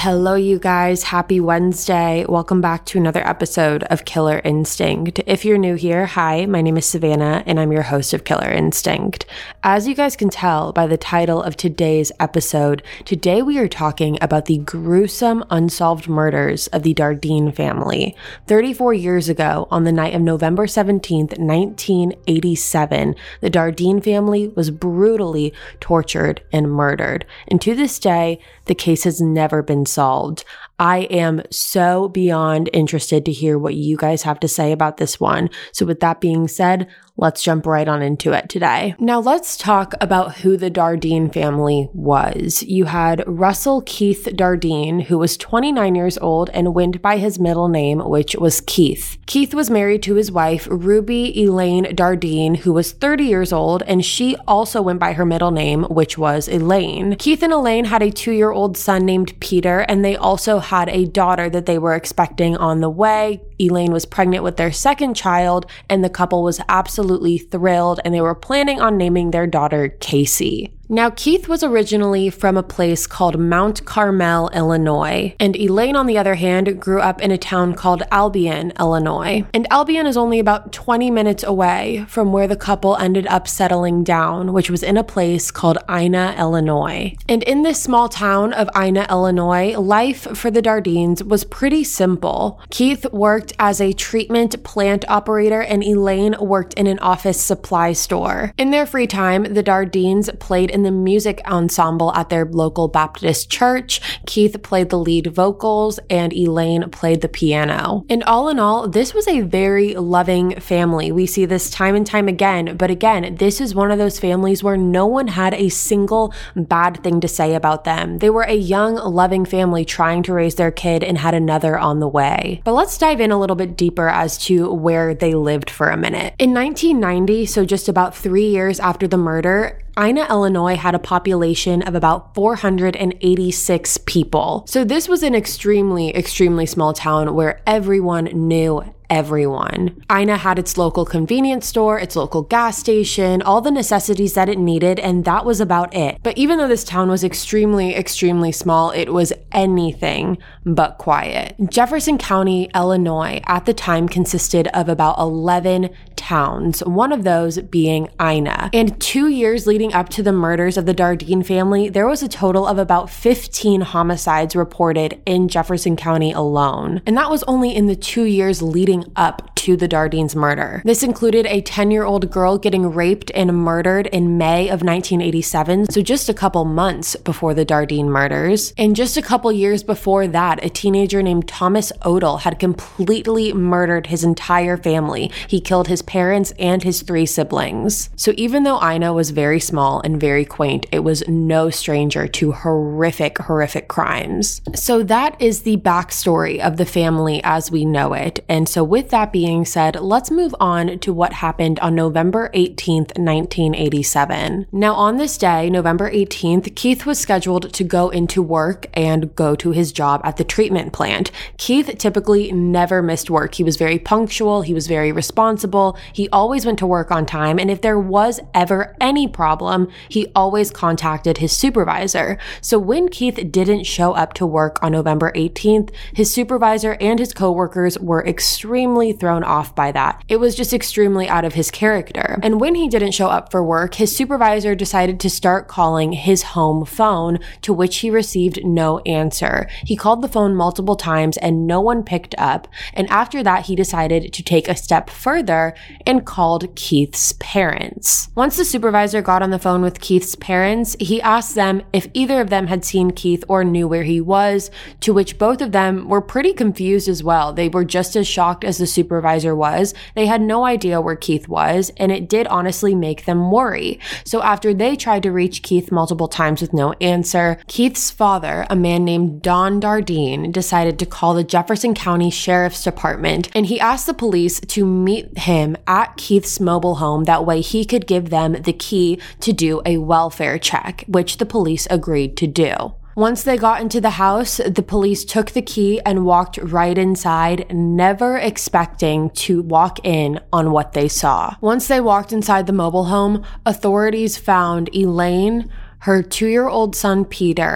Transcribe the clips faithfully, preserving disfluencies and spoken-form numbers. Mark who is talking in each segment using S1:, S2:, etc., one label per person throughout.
S1: Hello, you guys. Happy Wednesday. Welcome back to another episode of Killer Instinct. If you're new here, hi, my name is Savannah, and I'm your host of Killer Instinct. As you guys can tell by the title of today's episode, today we are talking about the gruesome unsolved murders of the Dardeen family. thirty-four years ago, on the night of November seventeenth, nineteen eighty-seven, the Dardeen family was brutally tortured and murdered. And to this day, the case has never been solved. I am so beyond interested to hear what you guys have to say about this one. So with that being said, let's jump right on into it today. Now let's talk about who the Dardeen family was. You had Russell Keith Dardeen, who was twenty-nine years old and went by his middle name, which was Keith. Keith was married to his wife, Ruby Elaine Dardeen, who was thirty years old, and she also went by her middle name, which was Elaine. Keith and Elaine had a two-year-old son named Peter, and they also had a daughter that they were expecting on the way. Elaine was pregnant with their second child, and the couple was absolutely thrilled, and they were planning on naming their daughter Casey. Now, Keith was originally from a place called Mount Carmel, Illinois, and Elaine, on the other hand, grew up in a town called Albion, Illinois. And Albion is only about twenty minutes away from where the couple ended up settling down, which was in a place called Ina, Illinois. And in this small town of Ina, Illinois, life for the Dardeens was pretty simple. Keith worked as a treatment plant operator, and Elaine worked in an office supply store. In their free time, the Dardeens played in the music ensemble at their local Baptist church. Keith played the lead vocals and Elaine played the piano. And all in all, this was a very loving family. We see this time and time again, but again, this is one of those families where no one had a single bad thing to say about them. They were a young, loving family trying to raise their kid and had another on the way. But let's dive in a little bit deeper as to where they lived for a minute. In nineteen ninety, so just about three years after the murder, Ina, Illinois had a population of about four hundred eighty-six people. So this was an extremely, extremely small town where everyone knew everyone. Ina had its local convenience store, its local gas station, all the necessities that it needed, and that was about it. But even though this town was extremely, extremely small, it was anything but quiet. Jefferson County, Illinois, at the time consisted of about eleven towns, one of those being Ina. And two years leading up to the murders of the Dardeen family, there was a total of about fifteen homicides reported in Jefferson County alone. And that was only in the two years leading up to the Dardeens' murder. This included a ten-year-old girl getting raped and murdered in May of nineteen eighty-seven, so just a couple months before the Dardeen murders. And just a couple years before that, a teenager named Thomas Odell had completely murdered his entire family. He killed his parents and his three siblings. So even though Ina was very small and very quaint, it was no stranger to horrific, horrific crimes. So that is the backstory of the family as we know it. And so with that being said, let's move on to what happened on November eighteenth, nineteen eighty-seven. Now on this day, November eighteenth, Keith was scheduled to go into work and go to his job at the treatment plant. Keith typically never missed work. He was very punctual, he was very responsible, he always went to work on time, and if there was ever any problem, he always contacted his supervisor. So when Keith didn't show up to work on November eighteenth, his supervisor and his coworkers were extremely thrown off by that. It was just extremely out of his character. And when he didn't show up for work, his supervisor decided to start calling his home phone, to which he received no answer. He called the phone multiple times and no one picked up. And after that, he decided to take a step further and called Keith's parents. Once the supervisor got on the phone with Keith's parents, he asked them if either of them had seen Keith or knew where he was, to which both of them were pretty confused as well. They were just as shocked as the supervisor was. They had no idea where Keith was, and it did honestly make them worry. So after they tried to reach Keith multiple times with no answer, Keith's father, a man named Don Dardeen, decided to call the Jefferson County Sheriff's Department, and he asked the police to meet him at Keith's mobile home. That way he could give them the key to do a welfare check, which the police agreed to do. Once they got into the house, the police took the key and walked right inside, never expecting to walk in on what they saw. Once they walked inside the mobile home, authorities found Elaine, her two-year-old son Peter,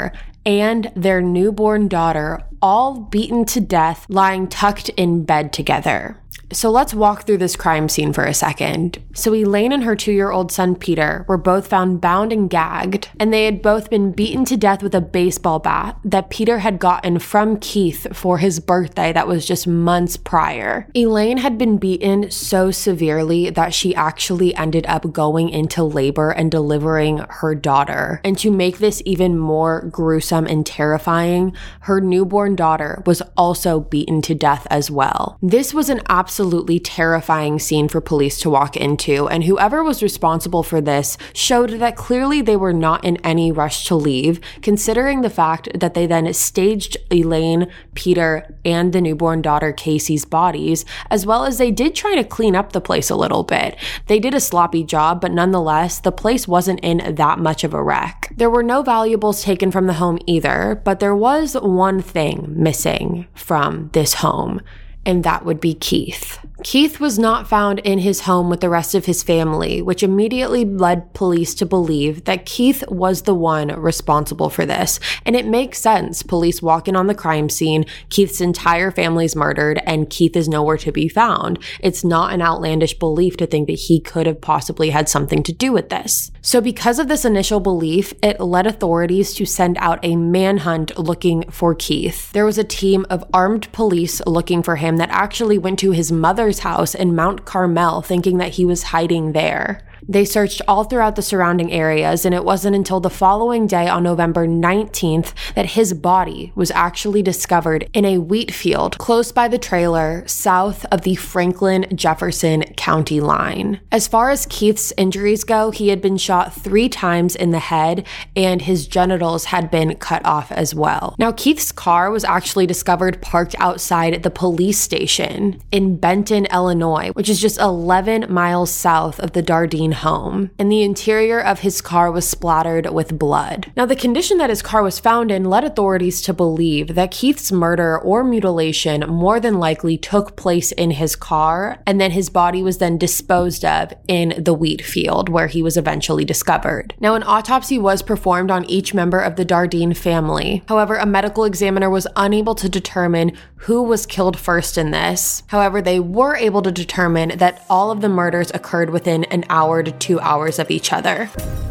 S1: and their newborn daughter, all beaten to death, lying tucked in bed together. So let's walk through this crime scene for a second. So Elaine and her two-year-old son Peter were both found bound and gagged, and they had both been beaten to death with a baseball bat that Peter had gotten from Keith for his birthday that was just months prior. Elaine had been beaten so severely that she actually ended up going into labor and delivering her daughter. And to make this even more gruesome and terrifying, her newborn daughter was also beaten to death as well. This was an absolute Absolutely terrifying scene for police to walk into, and whoever was responsible for this showed that clearly they were not in any rush to leave, considering the fact that they then staged Elaine, Peter, and the newborn daughter Casey's bodies, as well as they did try to clean up the place a little bit. They did a sloppy job, but nonetheless, the place wasn't in that much of a wreck. There were no valuables taken from the home either, but there was one thing missing from this home, and that would be Keith. Keith was not found in his home with the rest of his family, which immediately led police to believe that Keith was the one responsible for this. And it makes sense. Police walk in on the crime scene, Keith's entire family's murdered, and Keith is nowhere to be found. It's not an outlandish belief to think that he could have possibly had something to do with this. So because of this initial belief, it led authorities to send out a manhunt looking for Keith. There was a team of armed police looking for him that actually went to his mother's house in Mount Carmel thinking that he was hiding there. They searched all throughout the surrounding areas, and it wasn't until the following day on November nineteenth that his body was actually discovered in a wheat field close by the trailer south of the Franklin-Jefferson County line. As far as Keith's injuries go, he had been shot three times in the head, and his genitals had been cut off as well. Now, Keith's car was actually discovered parked outside the police station in Benton, Illinois, which is just eleven miles south of the Dardeen home, and the interior of his car was splattered with blood. Now, the condition that his car was found in led authorities to believe that Keith's murder or mutilation more than likely took place in his car, and then his body was then disposed of in the wheat field where he was eventually discovered. Now, an autopsy was performed on each member of the Dardeen family. However, a medical examiner was unable to determine who was killed first in this. However, they were able to determine that all of the murders occurred within an hour to two hours of each other.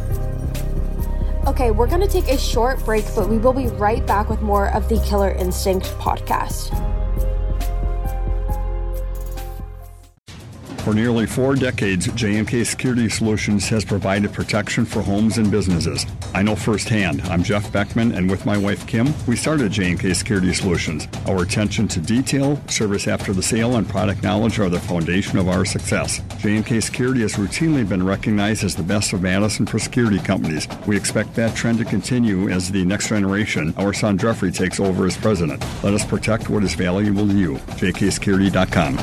S1: Okay, we're going to take a short break, but we will be right back with more of the Killer Instinct podcast.
S2: For nearly four decades, J M K Security Solutions has provided protection for homes and businesses. I know firsthand. I'm Jeff Beckman, and with my wife Kim, we started J M K Security Solutions. Our attention to detail, service after the sale, and product knowledge are the foundation of our success. J M K Security has routinely been recognized as the best of Madison for security companies. We expect that trend to continue as the next generation, our son Jeffrey, takes over as president. Let us protect what is valuable to you. J K security dot com.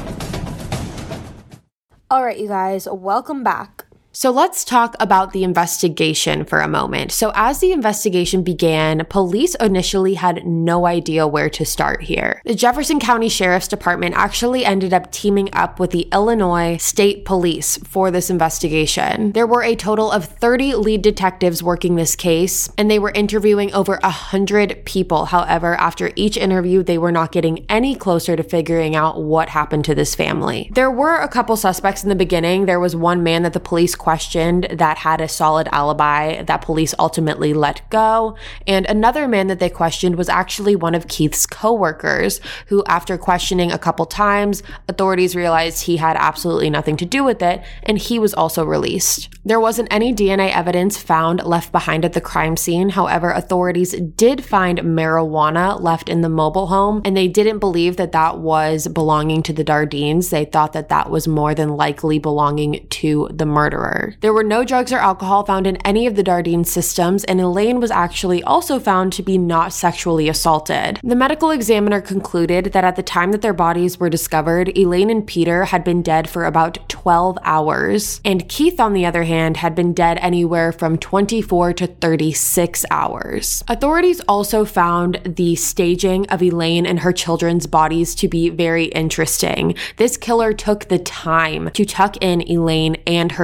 S1: All right, you guys, welcome back. So let's talk about the investigation for a moment. So as the investigation began, police initially had no idea where to start here. The Jefferson County Sheriff's Department actually ended up teaming up with the Illinois State Police for this investigation. There were a total of thirty lead detectives working this case, and they were interviewing over one hundred people. However, after each interview, they were not getting any closer to figuring out what happened to this family. There were a couple suspects in the beginning. There was one man that the police questioned that had a solid alibi that police ultimately let go, and another man that they questioned was actually one of Keith's co-workers, who after questioning a couple times, authorities realized he had absolutely nothing to do with it, and he was also released. There wasn't any D N A evidence found left behind at the crime scene. However, authorities did find marijuana left in the mobile home, and they didn't believe that that was belonging to the Dardeens. They thought that that was more than likely belonging to the murderer. There were no drugs or alcohol found in any of the Dardeen systems, and Elaine was actually also found to be not sexually assaulted. The medical examiner concluded that at the time that their bodies were discovered, Elaine and Peter had been dead for about twelve hours, and Keith, on the other hand, had been dead anywhere from twenty-four to thirty-six hours. Authorities also found the staging of Elaine and her children's bodies to be very interesting. This killer took the time to tuck in Elaine and her two children.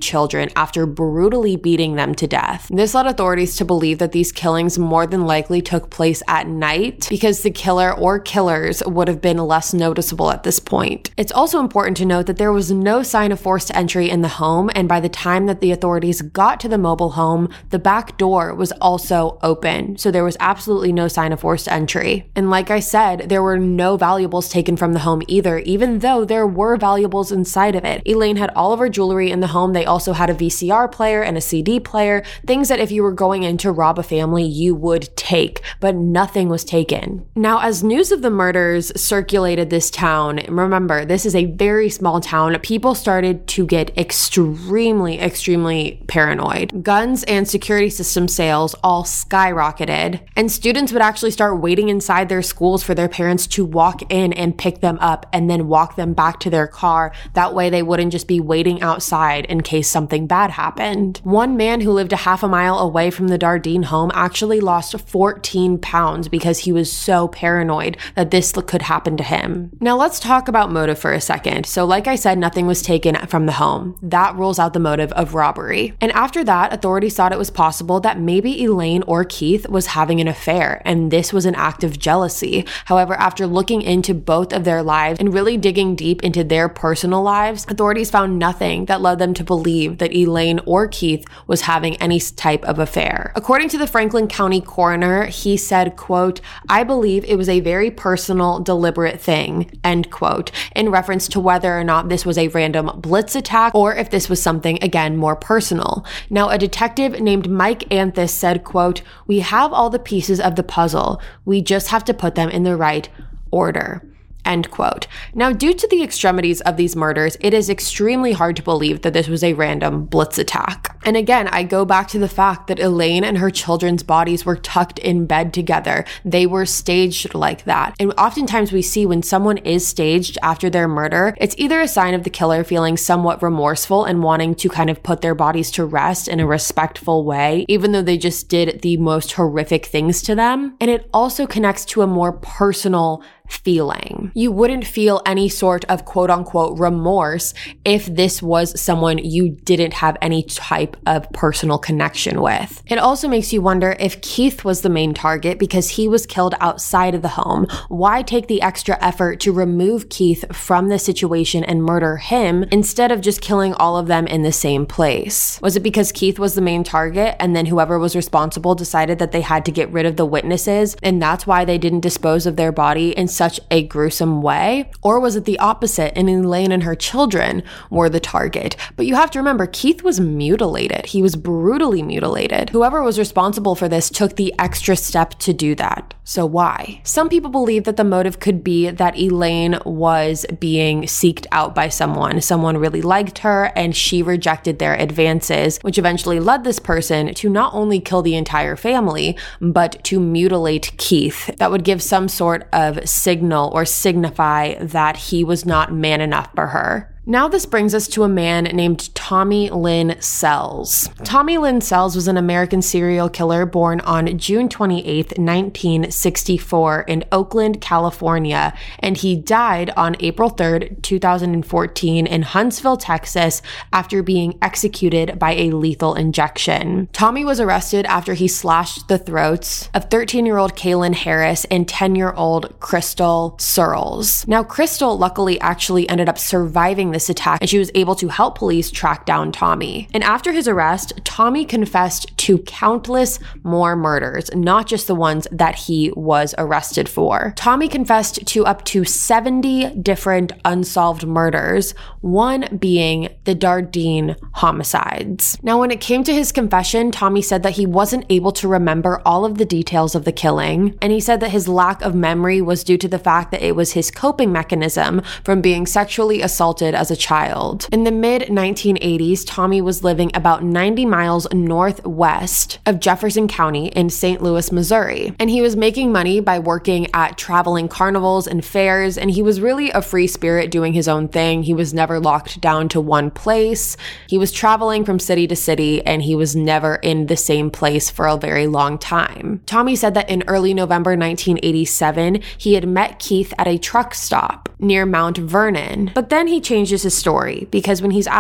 S1: children after brutally beating them to death. This led authorities to believe that these killings more than likely took place at night because the killer or killers would have been less noticeable at this point. It's also important to note that there was no sign of forced entry in the home, and by the time that the authorities got to the mobile home, the back door was also open, so there was absolutely no sign of forced entry. And like I said, there were no valuables taken from the home either, even though there were valuables inside of it. Elaine had all of her jewelry in the home. They also had a V C R player and a C D player, things that if you were going in to rob a family, you would take, but nothing was taken. Now, as news of the murders circulated this town, remember, this is a very small town, people started to get extremely, extremely paranoid. Guns and security system sales all skyrocketed, and students would actually start waiting inside their schools for their parents to walk in and pick them up and then walk them back to their car. That way they wouldn't just be waiting outside in case something bad happened. One man who lived a half a mile away from the Dardeen home actually lost fourteen pounds because he was so paranoid that this could happen to him. Now let's talk about motive for a second. So like I said, nothing was taken from the home. That rules out the motive of robbery. And after that, authorities thought it was possible that maybe Elaine or Keith was having an affair, and this was an act of jealousy. However, after looking into both of their lives and really digging deep into their personal lives, authorities found nothing that led them to believe that Elaine or Keith was having any type of affair. According to the Franklin County coroner, he said, quote, "I believe it was a very personal, deliberate thing," end quote, in reference to whether or not this was a random blitz attack or if this was something, again, more personal. Now, a detective named Mike Anthus said, quote, "We have all the pieces of the puzzle. We just have to put them in the right order." End quote. Now, due to the extremities of these murders, it is extremely hard to believe that this was a random blitz attack. And again, I go back to the fact that Elaine and her children's bodies were tucked in bed together. They were staged like that. And oftentimes we see when someone is staged after their murder, it's either a sign of the killer feeling somewhat remorseful and wanting to kind of put their bodies to rest in a respectful way, even though they just did the most horrific things to them. And it also connects to a more personal feeling. You wouldn't feel any sort of quote unquote remorse if this was someone you didn't have any type of personal connection with. It also makes you wonder if Keith was the main target because he was killed outside of the home. Why take the extra effort to remove Keith from the situation and murder him instead of just killing all of them in the same place? Was it because Keith was the main target and then whoever was responsible decided that they had to get rid of the witnesses and that's why they didn't dispose of their body in such a gruesome way? Or was it the opposite and Elaine and her children were the target? But you have to remember, Keith was mutilated. He was brutally mutilated. Whoever was responsible for this took the extra step to do that. So why? Some people believe that the motive could be that Elaine was being seeked out by someone. Someone really liked her and she rejected their advances, which eventually led this person to not only kill the entire family, but to mutilate Keith. That would give some sort of signal or signify that he was not man enough for her. Now this brings us to a man named Tommy Lynn Sells. Tommy Lynn Sells was an American serial killer born on June twenty-eighth, nineteen sixty-four in Oakland, California, and he died on April third, two thousand fourteen in Huntsville, Texas, after being executed by a lethal injection. Tommy was arrested after he slashed the throats of thirteen-year-old Kaylin Harris and ten-year-old Crystal Searles. Now, Crystal luckily actually ended up surviving this attack and she was able to help police track down Tommy. And after his arrest, Tommy confessed to countless more murders, not just the ones that he was arrested for. Tommy confessed to up to seventy different unsolved murders, one being the Dardeen homicides. Now, when it came to his confession, Tommy said that he wasn't able to remember all of the details of the killing, and he said that his lack of memory was due to the fact that it was his coping mechanism from being sexually assaulted as a child. In the mid nineteen eighties, Tommy was living about ninety miles northwest of Jefferson County in Saint Louis, Missouri, and he was making money by working at traveling carnivals and fairs, and he was really a free spirit doing his own thing. He was never locked down to one place. He was traveling from city to city, and he was never in the same place for a very long time. Tommy said that in early November nineteen eighty-seven, he had met Keith at a truck stop near Mount Vernon, but then he changes his story because when he's asked again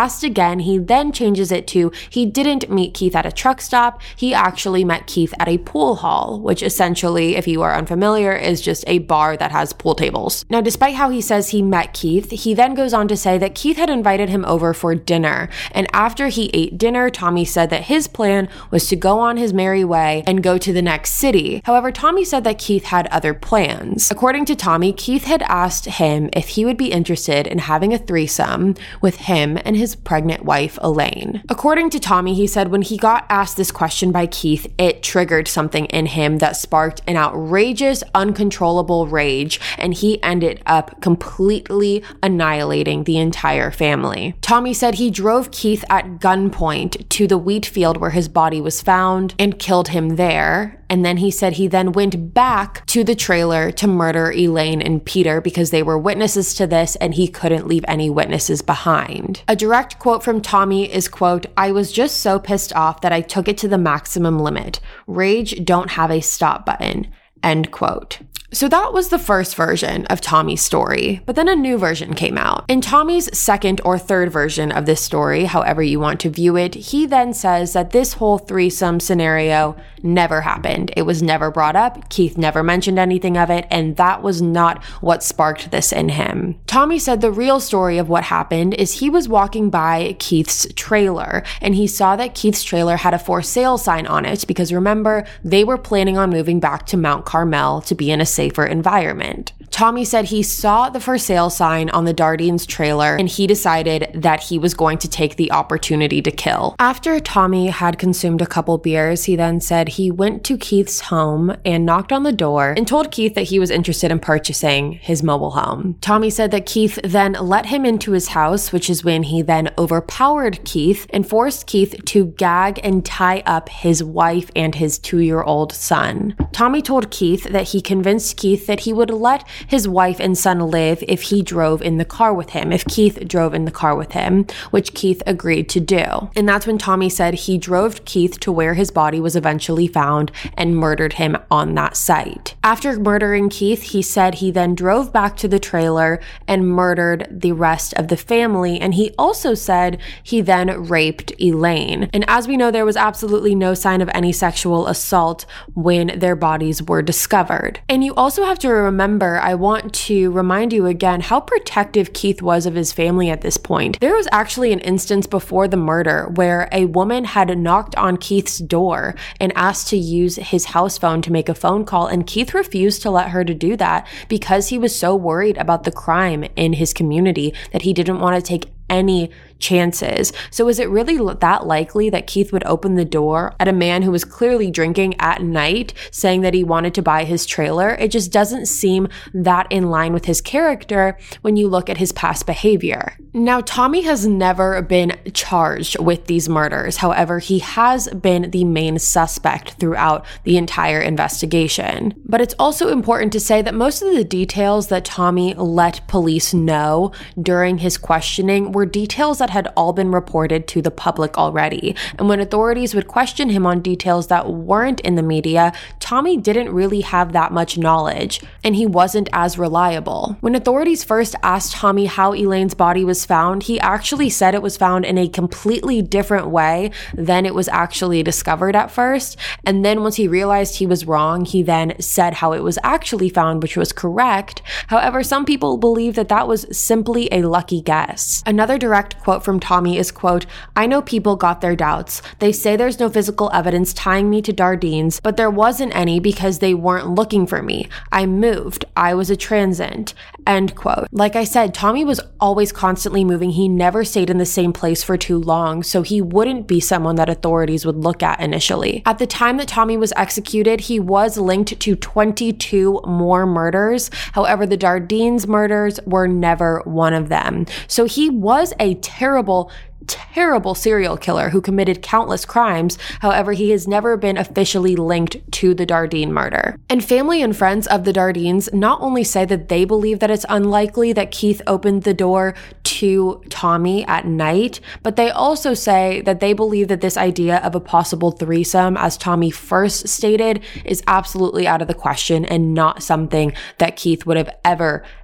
S1: then he then changes it to he didn't meet Keith at a truck stop. He actually met Keith at a pool hall, which essentially, if you are unfamiliar, is just a bar that has pool tables. Now, despite how he says he met Keith, he then goes on to say that Keith had invited him over for dinner. And after he ate dinner, Tommy said that his plan was to go on his merry way and go to the next city. However, Tommy said that Keith had other plans. According to Tommy, Keith had asked him if he would be interested in having a threesome with him and his pregnant wife, Elaine. According to Tommy, he said when he got asked this question by Keith, it triggered something in him that sparked an outrageous, uncontrollable rage, and he ended up completely annihilating the entire family. Tommy said he drove Keith at gunpoint to the wheat field where his body was found and killed him there. And then he said he then went back to the trailer to murder Elaine and Peter because they were witnesses to this and he couldn't leave any witnesses behind. A direct quote from Tommy is, quote, "I was just so pissed off that I took it to the maximum limit. Rage don't have a stop button," end quote. So that was the first version of Tommy's story, but then a new version came out. In Tommy's second or third version of this story, however you want to view it, he then says that this whole threesome scenario never happened. It was never brought up. Keith never mentioned anything of it, and that was not what sparked this in him. Tommy said the real story of what happened is he was walking by Keith's trailer, and he saw that Keith's trailer had a for sale sign on it because remember, they were planning on moving back to Mount Carmel to be in a safer environment. Tommy said he saw the for sale sign on the Dardines trailer and he decided that he was going to take the opportunity to kill. After Tommy had consumed a couple beers, he then said he went to Keith's home and knocked on the door and told Keith that he was interested in purchasing his mobile home. Tommy said that Keith then let him into his house, which is when he then overpowered Keith and forced Keith to gag and tie up his wife and his two-year-old son. Tommy told Keith that he convinced Keith that he would let his wife and son live if he drove in the car with him, if Keith drove in the car with him, which Keith agreed to do. And that's when Tommy said he drove Keith to where his body was eventually found and murdered him on that site. After murdering Keith, he said he then drove back to the trailer and murdered the rest of the family. And he also said he then raped Elaine. And as we know, there was absolutely no sign of any sexual assault when their bodies were discovered. And you also have to remember, I want to remind you again how protective Keith was of his family at this point. There was actually an instance before the murder where a woman had knocked on Keith's door and asked to use his house phone to make a phone call, and Keith refused to let her to do that because he was so worried about the crime in his community that he didn't want to take any chances. So is it really that likely that Keith would open the door at a man who was clearly drinking at night, saying that he wanted to buy his trailer? It just doesn't seem that in line with his character when you look at his past behavior. Now, Tommy has never been charged with these murders. However, he has been the main suspect throughout the entire investigation. But it's also important to say that most of the details that Tommy let police know during his questioning were details that had all been reported to the public already. And when authorities would question him on details that weren't in the media, Tommy didn't really have that much knowledge, and he wasn't as reliable. When authorities first asked Tommy how Elaine's body was found, he actually said it was found in a completely different way than it was actually discovered at first. And then once he realized he was wrong, he then said how it was actually found, which was correct. However, some people believe that that was simply a lucky guess. Another direct quote from Tommy is, quote, "I know people got their doubts. They say there's no physical evidence tying me to Dardines, but there wasn't any because they weren't looking for me. I moved. I was a transient," end quote. Like I said, Tommy was always constantly moving. He never stayed in the same place for too long, so he wouldn't be someone that authorities would look at initially. At the time that Tommy was executed, he was linked to twenty-two more murders. However, the Dardines murders were never one of them. So he was a terrible, terrible serial killer who committed countless crimes. However, he has never been officially linked to the Dardine murder. And family and friends of the Dardines not only say that they believe that it's unlikely that Keith opened the door to Tommy at night, but they also say that they believe that this idea of a possible threesome, as Tommy first stated, is absolutely out of the question and not something that Keith would have ever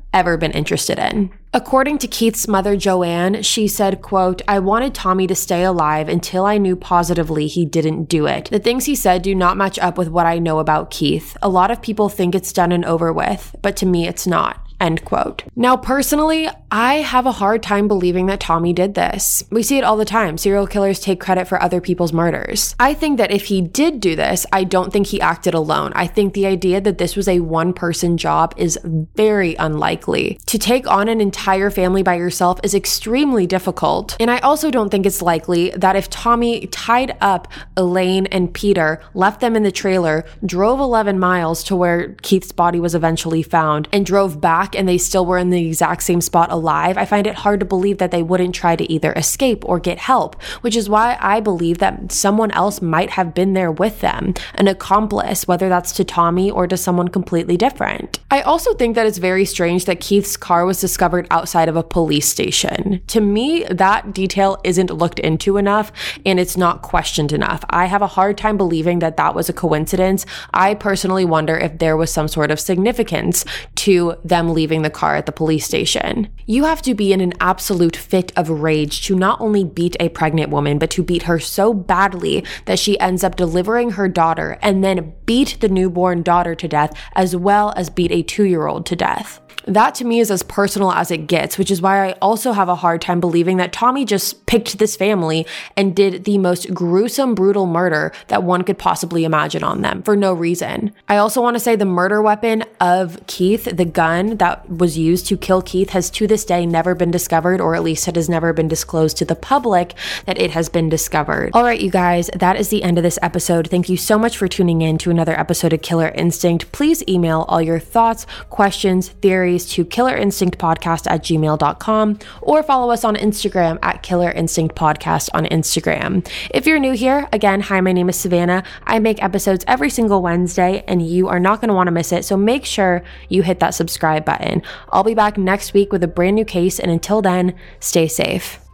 S1: ever been interested in. According to Keith's mother, Joanne, she said, quote, "I wanted Tommy to stay alive until I knew positively he didn't do it. The things he said do not match up with what I know about Keith. A lot of people think it's done and over with, but to me it's not." End quote. Now, personally, I have a hard time believing that Tommy did this. We see it all the time. Serial killers take credit for other people's murders. I think that if he did do this, I don't think he acted alone. I think the idea that this was a one-person job is very unlikely. To take on an entire family by yourself is extremely difficult. And I also don't think it's likely that if Tommy tied up Elaine and Peter, left them in the trailer, drove eleven miles to where Keith's body was eventually found, and drove back and they still were in the exact same spot alive, I find it hard to believe that they wouldn't try to either escape or get help, which is why I believe that someone else might have been there with them, an accomplice, whether that's to Tommy or to someone completely different. I also think that it's very strange that Keith's car was discovered outside of a police station. To me, that detail isn't looked into enough and it's not questioned enough. I have a hard time believing that that was a coincidence. I personally wonder if there was some sort of significance to them leaving the car at the police station. You have to be in an absolute fit of rage to not only beat a pregnant woman, but to beat her so badly that she ends up delivering her daughter and then beat the newborn daughter to death, as well as beat a two-year-old to death. That to me is as personal as it gets, which is why I also have a hard time believing that Tommy just picked this family and did the most gruesome, brutal murder that one could possibly imagine on them for no reason. I also want to say the murder weapon of Keith, the gun that was used to kill Keith, has to this day never been discovered, or at least it has never been disclosed to the public that it has been discovered. All right, you guys, that is the end of this episode. Thank you so much for tuning in to another episode of Killer Instinct. Please email all your thoughts, questions, theories to killerinstinctpodcast at gmail dot com or follow us on Instagram at Killer Instinct Podcast on Instagram. If you're new here, again, hi, my name is Savannah. I make episodes every single Wednesday and you are not going to want to miss it, so make sure you hit that subscribe button. I'll be back next week with a brand new case, and until then, stay safe.